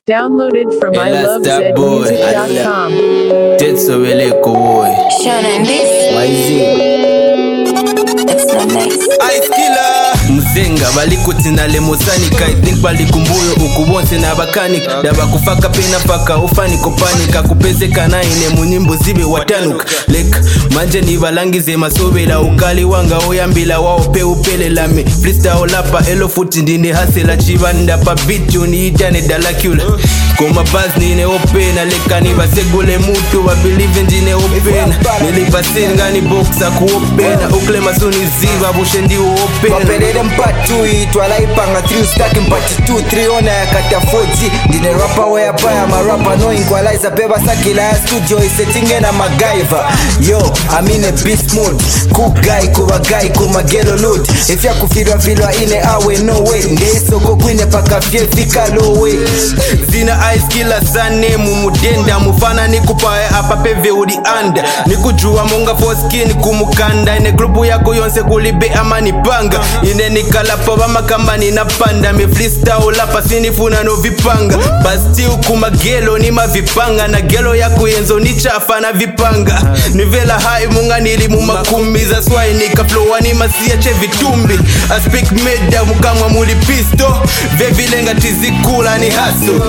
Downloaded from ilovezmusic.com. Dead so really cool. Shona and this, Why is it? it's not nice. Ice killer Mzenga balikuti na lemosanika I think balikumbuyo ukubonse na bakanika Daba kufaka pena paka ufani kopanika Kupezeka na ine munyimbo zibe watanuka Lek manje ni balangize masobela Ukali wanga oyambila waope upele lame Freestyle lapa elo futi ndine hasela chibanda pa beat yuni idane dalakula Koma buzz nine opena Leka ni basegule mutu ba believe ndine opena Nilipasini ngani boxa kuopena Ukle masuni ziva bushe ndi opena Waperere mpatu itwala ipanga 3 stack mpati 2 3 ona ya kata 4G Ndine rapper wea paya marapper no equalizer Beba sakila ya studio isetinge na MacGyver Yo, I'm in a beast mode Cool guy, kuwa guy, kuma gelo load If ya kufirwa ine awe no way Ndeisoko kwine paka fie fika low way Zina ice killer sane mumudenda Mufana nikupae hapa peve udi anda Nikujua monga for skin kumukanda Ine grupu yako yonse kulibe ama nipanga Ine nikalapa wama kamba ninapanda Me freestyle lapa sinifuna no vipanga Bastiu kuma gelo ni mavipanga Na gelo yako yenzo ni chafa na vipanga Nivela hai munga nilimu makumi Za swai nikaflowa ni masia che vitumbi I speak meda mukamwa muli pisto Vevilenga tizikula ni haso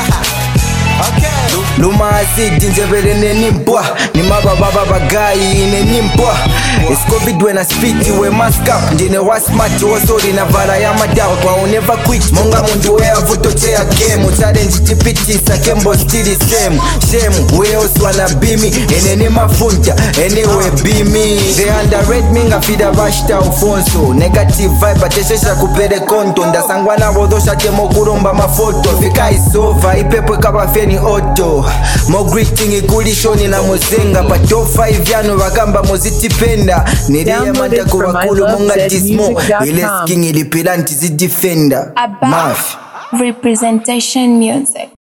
Luma azidi njebele nenimpwa Ni mababa bagayi nenimpwa It's COVID when I speak we mask up Ndine wa smart wasori na vala ya madawa Kwa never quit Munga mundu wea vuto chea game Challenge tipitisa kembo still same Shame we also wanna be me Eneni mafunta anyway be me They underrate me nga fida bashta ufonso Negative vibe ateshesha kupere konto Ndasangwana wadosha temo kuromba mafoto Fika isova ipepo kaba feni auto Mo greeting ikulishoni na muzenga Pa top 5 yanu wakamba muzitipenda Nidia manda kuwakulu munga tismo Ile sking ilipilanti zidifenda Mafi Representation music.